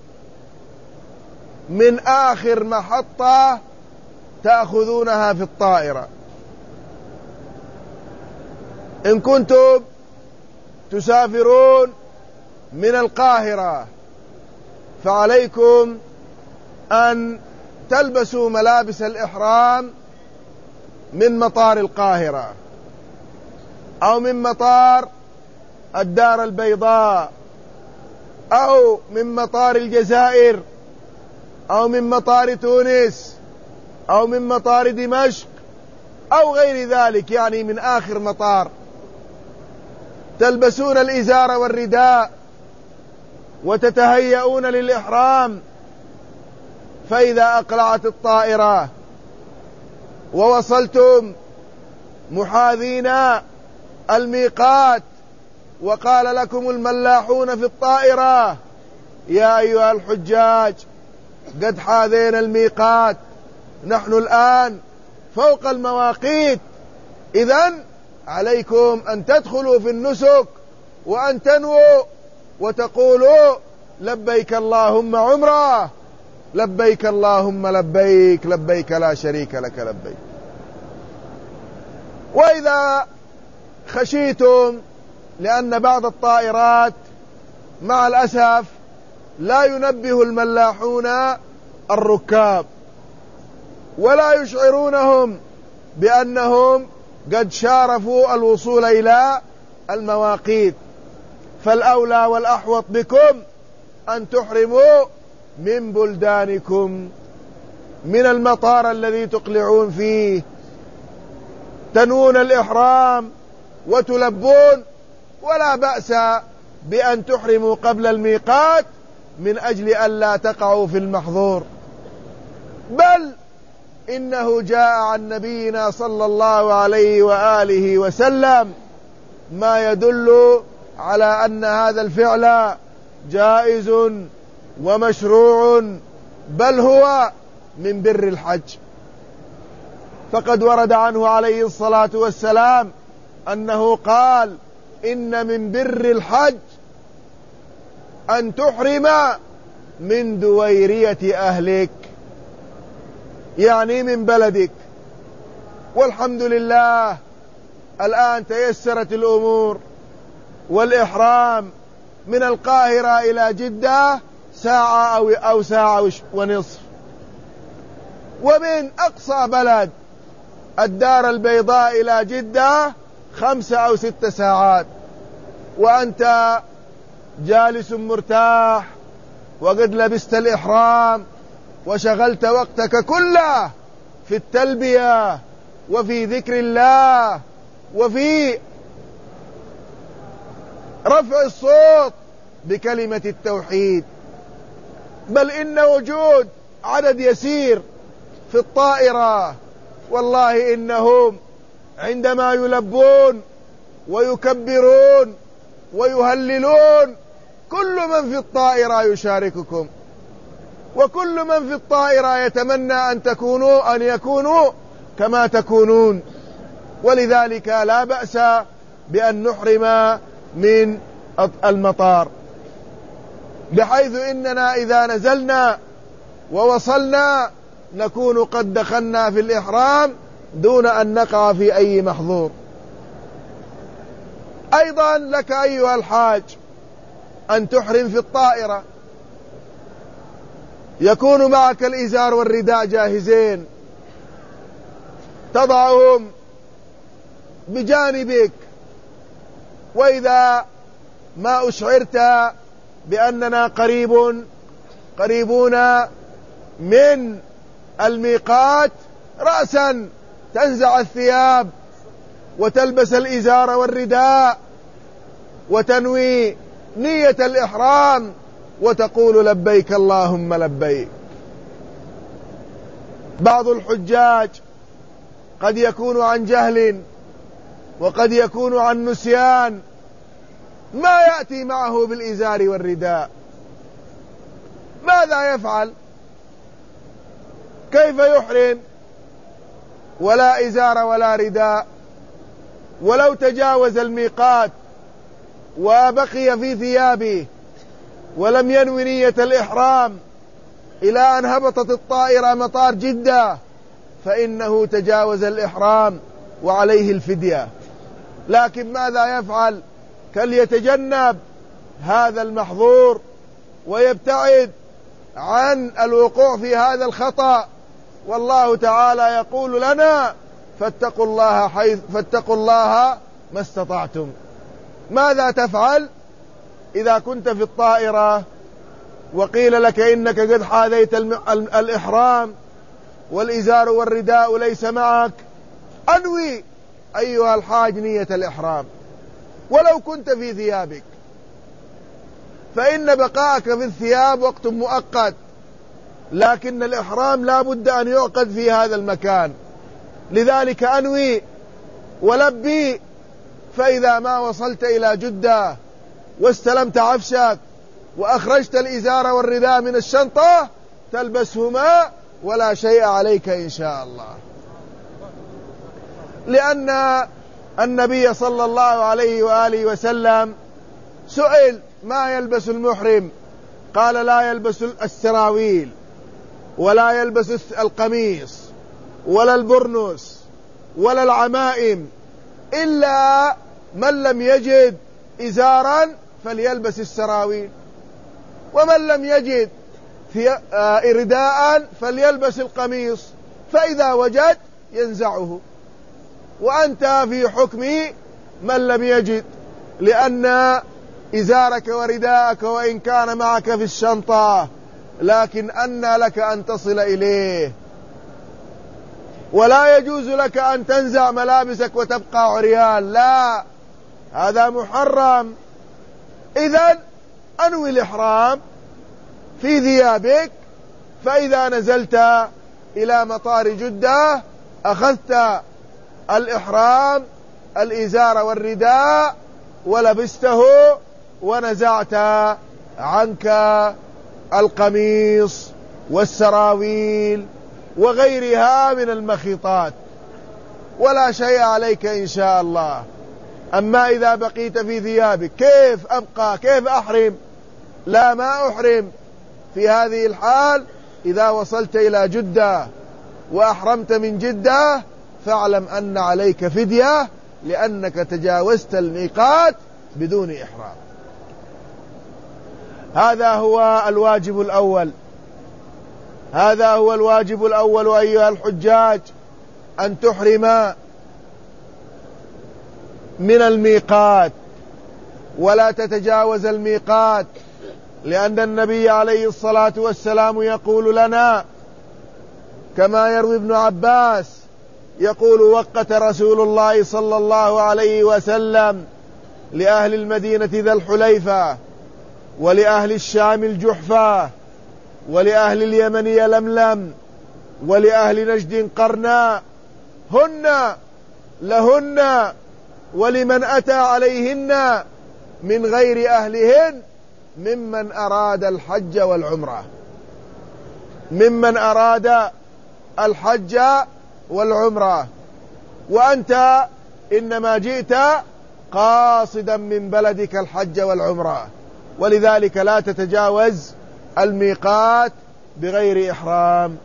من آخر محطة تأخذونها في الطائرة. إن كنتم تسافرون من القاهرة فعليكم أن تلبسوا ملابس الإحرام من مطار القاهرة أو من مطار الدار البيضاء أو من مطار الجزائر أو من مطار تونس أو من مطار دمشق أو غير ذلك، يعني من آخر مطار. تلبسون الإزار والرداء وتتهيئون للإحرام، فإذا أقلعت الطائرة ووصلتم محاذين الميقات وقال لكم الملاحون في الطائرة: يا أيها الحجاج قد حاذينا الميقات، نحن الآن فوق المواقيت، إذن عليكم أن تدخلوا في النسك وأن تنووا وتقولوا: لبيك اللهم عمرة، لبيك اللهم لبيك، لبيك لا شريك لك لبيك. وإذا خشيتم، لأن بعض الطائرات مع الأسف لا ينبه الملاحون الركاب ولا يشعرونهم بأنهم قد شارفوا الوصول إلى المواقيت، فالأولى والأحوط بكم أن تحرموا من بلدانكم، من المطار الذي تقلعون فيه، تنوون الإحرام وتلبون، ولا بأس بأن تحرموا قبل الميقات من أجل أن لا تقعوا في المحظور. بل إنه جاء عن نبينا صلى الله عليه وآله وسلم ما يدل على أن هذا الفعل جائز ومشروع، بل هو من بر الحج. فقد ورد عنه عليه الصلاة والسلام أنه قال: إن من بر الحج أن تحرم من دويرية أهلك، يعني من بلدك. والحمد لله الآن تيسرت الأمور، والإحرام من القاهرة إلى جدة ساعة أو ساعة ونصف، ومن أقصى بلد الدار البيضاء إلى جدة 5 أو 6 ساعات، وأنت جالس مرتاح وقد لبست الإحرام وشغلت وقتك كله في التلبية وفي ذكر الله وفي رفع الصوت بكلمة التوحيد. بل إن وجود عدد يسير في الطائرة والله إنهم عندما يلبون ويكبرون ويهللون كل من في الطائرة يشارككم، وكل من في الطائرة يتمنى أن يكونوا كما تكونون. ولذلك لا بأس بأن نحرم من المطار، بحيث إننا إذا نزلنا ووصلنا نكون قد دخلنا في الإحرام دون أن نقع في أي محظور. أيضا لك أيها الحاج أن تحرم في الطائرة، يكون معك الإزار والرداء جاهزين، تضعهم بجانبك، وإذا ما أشعرت بأننا قريبون من الميقات رأسا تنزع الثياب وتلبس الإزار والرداء وتنوي نية الإحرام وتقول: لبيك اللهم لبيك. بعض الحجاج قد يكون عن جهل وقد يكون عن نسيان ما يأتي معه بالإزار والرداء، ماذا يفعل؟ كيف يحرم ولا إزار ولا رداء؟ ولو تجاوز الميقات وبقي في ثيابه ولم ينوي نية الإحرام إلى أن هبطت الطائرة مطار جدة فإنه تجاوز الإحرام وعليه الفدية. لكن ماذا يفعل؟ يتجنب هذا المحظور ويبتعد عن الوقوع في هذا الخطأ. والله تعالى يقول لنا: فاتقوا الله ما استطعتم. ماذا تفعل إذا كنت في الطائرة وقيل لك إنك قد حاذيت الإحرام والإزار والرداء ليس معك؟ أنوي أيها الحاج نية الإحرام ولو كنت في ثيابك، فإن بقاءك في الثياب وقت مؤقت، لكن الإحرام لا بد أن يعقد في هذا المكان، لذلك أنوي ولبي. فإذا ما وصلت إلى جدة واستلمت عفشك وأخرجت الإزار والرداء من الشنطة تلبسهما ولا شيء عليك إن شاء الله، لأن النبي صلى الله عليه وآله وسلم سئل ما يلبس المحرم، قال لا يلبس السراويل ولا يلبس القميص ولا البرنس ولا العمائم، إلا من لم يجد إزارا فليلبس السراويل، ومن لم يجد رداء فليلبس القميص، فإذا وجد ينزعه. وأنت في حكم من لم يجد، لأن إزارك ورداءك وإن كان معك في الشنطة لكن أنى لك أن تصل إليه، ولا يجوز لك أن تنزع ملابسك وتبقى عريان، لا، هذا محرم. إذن أنوي الإحرام في ثيابك، فإذا نزلت إلى مطار جدة أخذت الإحرام الإزار والرداء ولبسته ونزعت عنك القميص والسراويل وغيرها من المخيطات، ولا شيء عليك إن شاء الله. أما إذا بقيت في ثيابك كيف أبقى؟ كيف أحرم؟ لا، ما أحرم في هذه الحال. إذا وصلت إلى جدة وأحرمت من جدة فاعلم أن عليك فدية، لأنك تجاوزت الميقات بدون إحرام. هذا هو الواجب الأول، هذا هو الواجب الأول أيها الحجاج، أن تحرم من الميقات ولا تتجاوز الميقات، لأن النبي عليه الصلاة والسلام يقول لنا كما يروي ابن عباس، يقول وقت رسول الله صلى الله عليه وسلم لأهل المدينة ذا الحليفة، ولأهل الشام الجحفة، ولأهل اليمن يلملم، ولأهل نجد قرنا، هن لهن ولمن أتى عليهن من غير أهلهن ممن أراد الحج والعمرة، ممن أراد الحج والعمرة. وأنت إنما جئت قاصدا من بلدك الحج والعمرة، ولذلك لا تتجاوز الميقات بغير إحرام.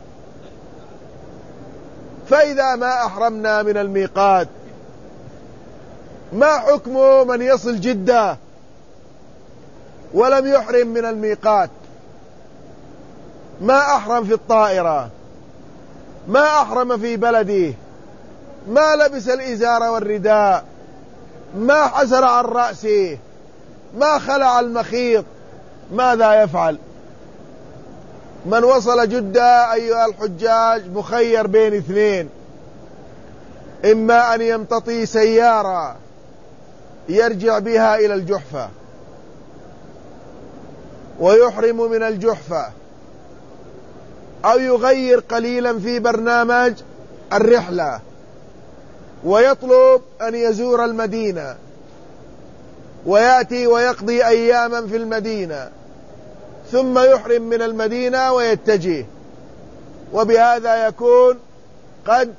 فإذا ما أحرمنا من الميقات، ما حكم من يصل جدة ولم يحرم من الميقات؟ ما أحرم في الطائرة، ما أحرم في بلده، ما لبس الإزار والرداء، ما حسر عن رأسه، ما خلع المخيط، ماذا يفعل؟ من وصل جدة أيها الحجاج مخير بين اثنين، إما أن يمتطي سيارة يرجع بها إلى الجحفة ويحرم من الجحفة، أو يغير قليلا في برنامج الرحلة ويطلب أن يزور المدينة ويأتي ويقضي أياما في المدينة ثم يحرم من المدينة ويتجه، وبهذا يكون قد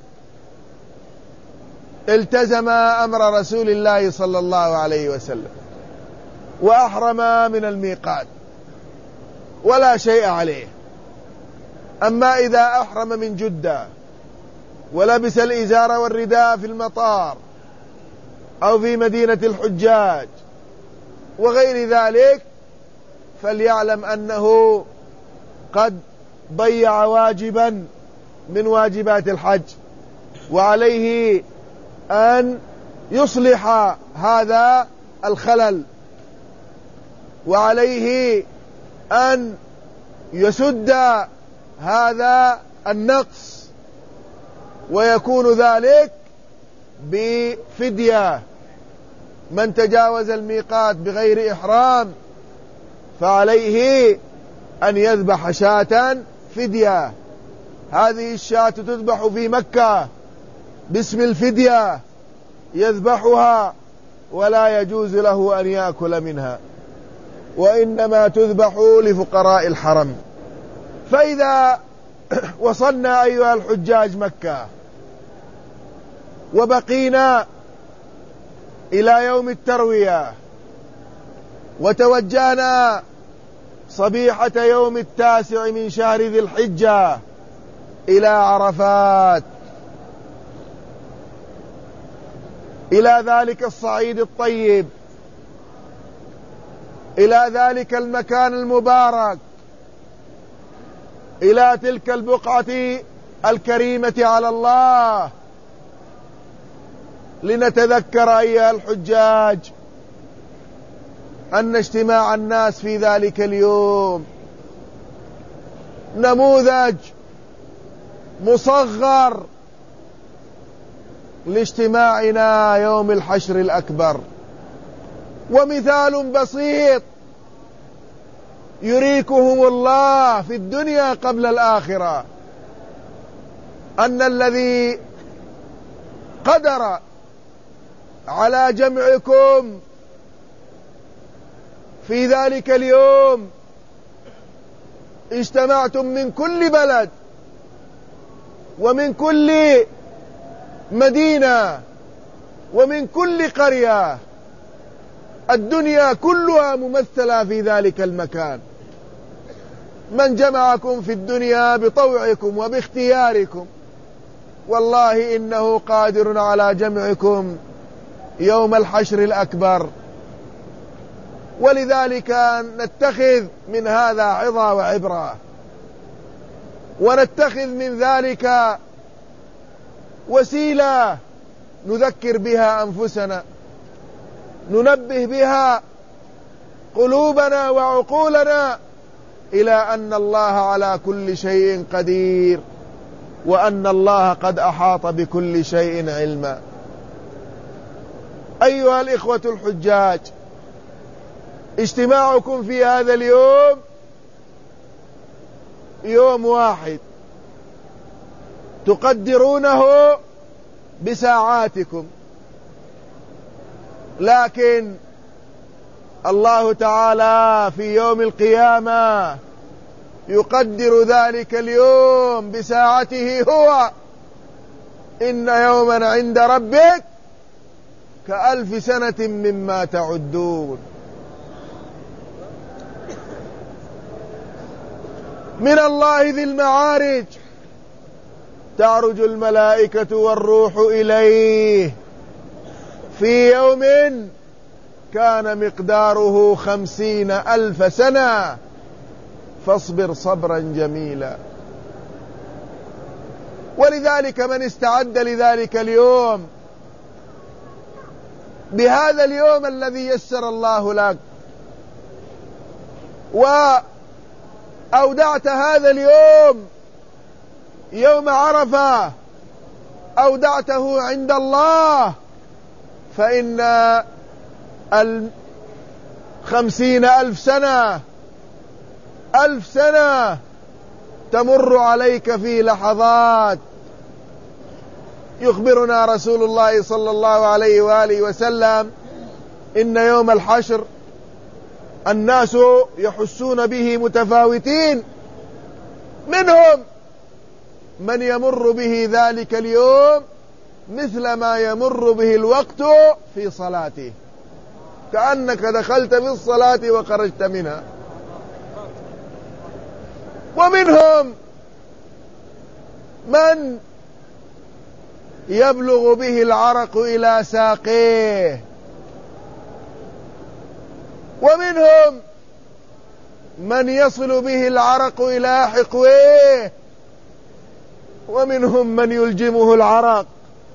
التزم أمر رسول الله صلى الله عليه وسلم وأحرم من الميقات ولا شيء عليه. أما إذا أحرم من جدة ولبس الإزار والرداء في المطار أو في مدينة الحجاج وغير ذلك، فليعلم أنه قد ضيع واجبا من واجبات الحج، وعليه أن يصلح هذا الخلل، وعليه أن يسد هذا النقص، ويكون ذلك بفدية. من تجاوز الميقات بغير إحرام فعليه أن يذبح شاة فدية. هذه الشاة تذبح في مكة باسم الفدية، يذبحها ولا يجوز له أن يأكل منها، وإنما تذبح لفقراء الحرم. فإذا وصلنا أيها الحجاج مكة وبقينا إلى يوم التروية وتوجهنا صبيحة يوم 9 من شهر ذي الحجة إلى عرفات، إلى ذلك الصعيد الطيب، إلى ذلك المكان المبارك، إلى تلك البقعة الكريمة على الله، لنتذكر أيها الحجاج أن اجتماع الناس في ذلك اليوم نموذج مصغر لاجتماعنا يوم الحشر الأكبر، ومثال بسيط يريكهم الله في الدنيا قبل الآخرة، أن الذي قدر على جمعكم في ذلك اليوم، اجتمعتم من كل بلد ومن كل مدينة ومن كل قرية، الدنيا كلها ممثلة في ذلك المكان. من جمعكم في الدنيا بطوعكم وباختياركم، والله إنه قادر على جمعكم يوم الحشر الأكبر. ولذلك نتخذ من هذا عظة وعبرة، ونتخذ من ذلك وسيلة نذكر بها أنفسنا، ننبه بها قلوبنا وعقولنا إلى أن الله على كل شيء قدير، وأن الله قد أحاط بكل شيء علما. أيها الإخوة الحجاج، اجتماعكم في هذا اليوم يوم واحد تقدرونه بساعاتكم، لكن الله تعالى في يوم القيامة يقدر ذلك اليوم بساعته هو. إن يوما عند ربك كألف سنة مما تعدون. من الله ذي المعارج تعرج الملائكة والروح إليه في يوم كان مقداره 50,000 سنة، فاصبر صبرا جميلا. ولذلك من استعد لذلك اليوم بهذا اليوم الذي يسر الله لك، وأودعت هذا اليوم يوم عرفة أودعته عند الله، فإن 50,000 سنة 1000 سنة تمر عليك في لحظات. يخبرنا رسول الله صلى الله عليه وآله وسلم إن يوم الحشر الناس يحسون به متفاوتين، منهم من يمر به ذلك اليوم مثل ما يمر به الوقت في صلاته، كأنك دخلت في الصلاة وخرجت منها. ومنهم من يبلغ به العرق إلى ساقيه، ومنهم من يصل به العرق إلى حقويه، ومنهم من يلجمه العرق.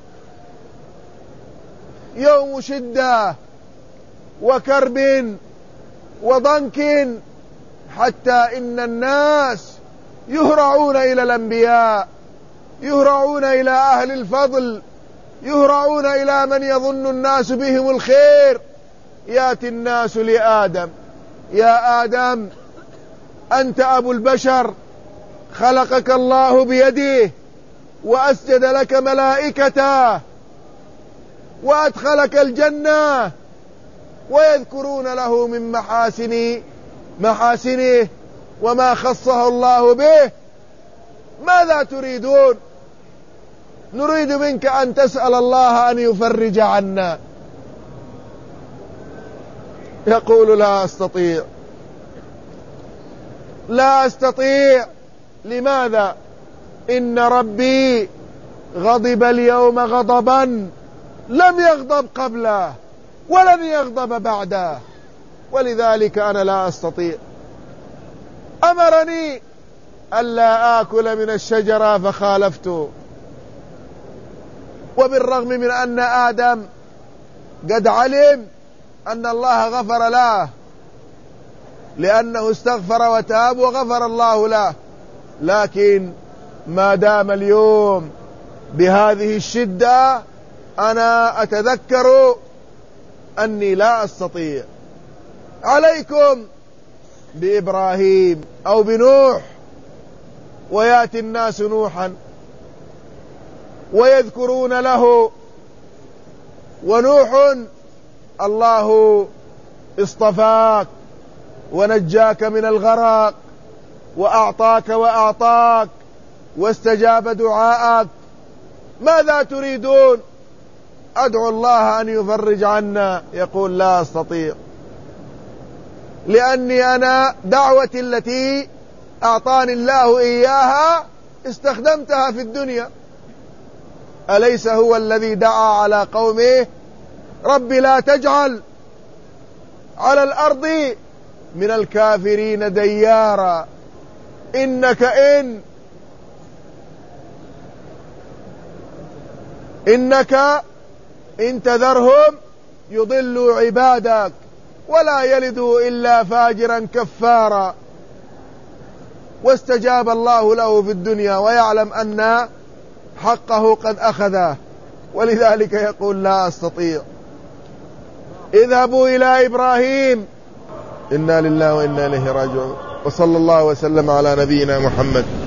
يوم شدة وكرب وضنك، حتى إن الناس يهرعون إلى الأنبياء، يهرعون إلى أهل الفضل، يهرعون إلى من يظن الناس بهم الخير. يأتي الناس لآدم: يا آدم أنت أبو البشر، خلقك الله بيده وأسجد لك ملائكته وأدخلك الجنة ويذكرون له من محاسنه وما خصه الله به، ماذا تريدون؟ نريد منك أن تسأل الله أن يفرج عنا. يقول لا أستطيع، لا أستطيع. لماذا؟ إن ربي غضب اليوم غضبا لم يغضب قبله ولن يغضب بعده، ولذلك أنا لا أستطيع. أمرني ألا آكل من الشجرة فخالفته، وبالرغم من أن آدم قد علم أن الله غفر له لأنه استغفر وتاب وغفر الله له، لكن ما دام اليوم بهذه الشدة أنا أتذكر أني لا أستطيع. عليكم بإبراهيم أو بنوح، ويأتي الناس نوحا ويذكرون له، ونوح الله اصطفاك ونجاك من الغرق وأعطاك واستجاب دعاءك، ماذا تريدون؟ أدعو الله أن يفرج عنا. يقول لا أستطيع، لأني أنا دعوتي التي أعطاني الله إياها استخدمتها في الدنيا. أليس هو الذي دعا على قومه رب لا تجعل على الأرض من الكافرين ديارا إنك إن تذرهم يضلوا عبادك ولا يلدوا إلا فاجرا كفارا. واستجاب الله له في الدنيا ويعلم أن حقه قد أخذه، ولذلك يقول لا أستطيع. اذهبوا إلى إبراهيم. إنا لله وإنا إليه راجعون. وصلى الله وسلم على نبينا محمد.